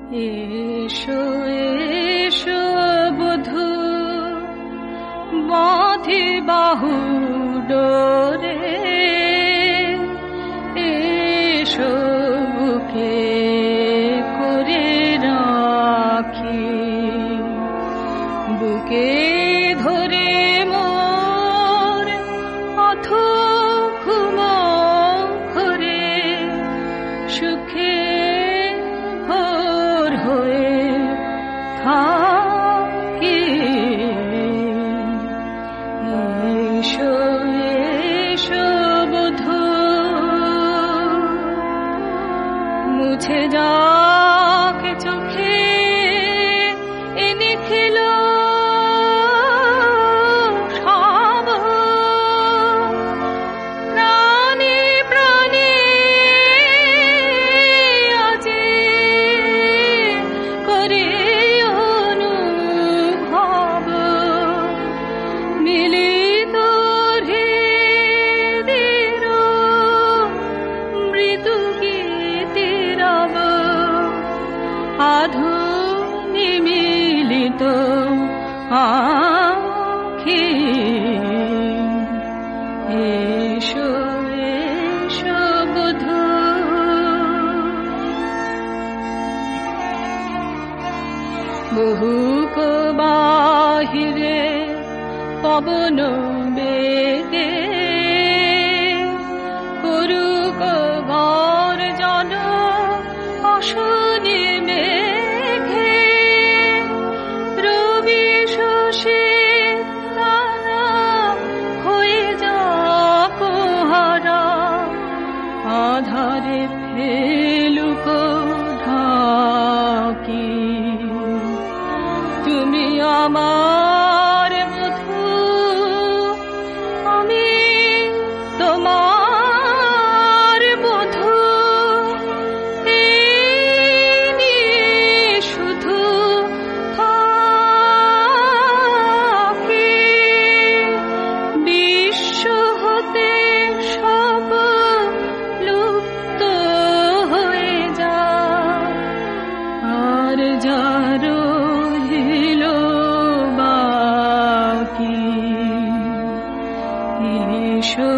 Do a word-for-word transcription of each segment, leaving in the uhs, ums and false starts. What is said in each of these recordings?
এসো এসো বধূ বাঁধি বাহু ডোরে, এসো বুকে করে রাখি, বুকে ধরে মোর অথক ঘরে সুখে ভোর হয়ে থাকি। এসো এসো বধূ মুছে যাক চোখে এনে খেলো সব প্রাণে প্রাণে আজে করে অনুভব মিলিত হৃদের মৃদু গীতির আধুনি মিলিত আখি। এসো এসো বধূ বহুক বাহিরে পবন বেগে করুক গর্জন অশনি মেঘে, রবি শশী তারা হয়ে যাক হারা, আধারে ফেলুক ঢাকি। তুমি আমার বধূ আমি তোমার বধূ, এই নিয়ে শুধু থাকি। বিশ্ব হতে সব লুপ্ত হয়ে যায়, আর যা রহিল বাকি। এসো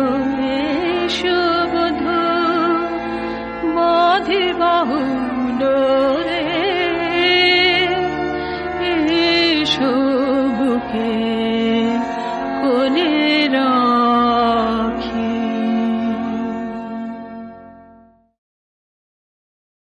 এসো বধূ বাঁধি বাহু ডোরে,